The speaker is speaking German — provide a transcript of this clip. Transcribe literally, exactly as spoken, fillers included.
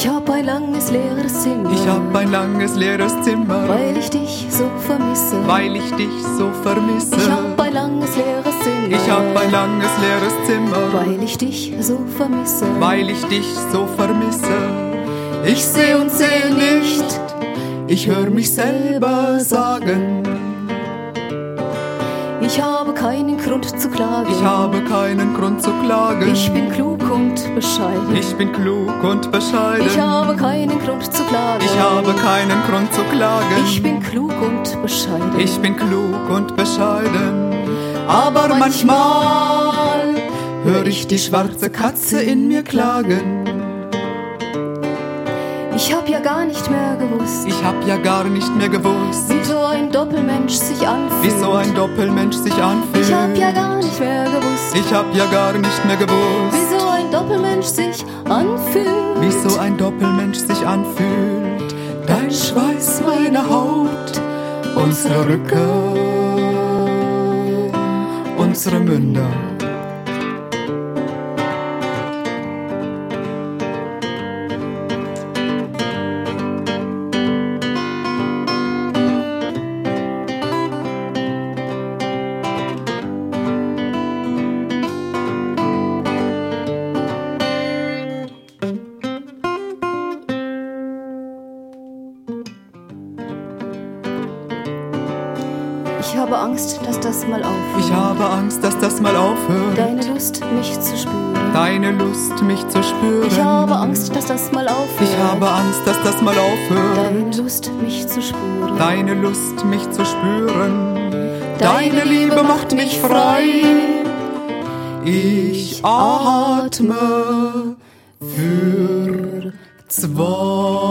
Ich hab ein langes leeres Zimmer. Ich hab ein langes leeres Zimmer, weil ich dich so vermisse. weil ich dich so vermisse. Ich hab ein langes leeres Zimmer. Ich hab ein langes leeres Zimmer, weil ich dich so vermisse. weil ich dich so vermisse. Ich seh und sehe nicht, ich hör mich selber sagen. Ich habe keinen Grund zu klagen. Ich habe keinen Grund zu klagen. Ich bin klug und bescheiden. Ich bin klug und bescheiden. Ich habe keinen Grund zu klagen. Ich habe keinen Grund zu klagen. Ich bin klug und bescheiden. Ich bin klug und bescheiden. Aber manchmal höre ich die schwarze Katze in mir klagen. Ich hab ja gar nicht mehr gewusst, Ich hab ja gar nicht mehr gewusst, wie so ein Doppelmensch sich anfühlt. wie so ein Doppelmensch sich anfühlt. Ich hab ja gar nicht mehr gewusst, Ich hab ja gar nicht mehr wie gewusst, so ein Doppelmensch sich anfühlt. wie so ein Doppelmensch sich anfühlt. Dein Schweiß, meine Haut, unsere Rücken, unsere Münder. Ich habe Angst, dass das mal aufhört. Ich habe Angst, dass das mal aufhört. Deine Lust, mich zu spüren. Deine Lust, mich zu spüren. Ich habe Angst, dass das mal aufhört. Ich habe Angst, dass das mal aufhört. Deine Lust, mich zu spüren. Deine Lust, mich zu spüren. Deine Liebe macht mich frei. Ich atme für zwei.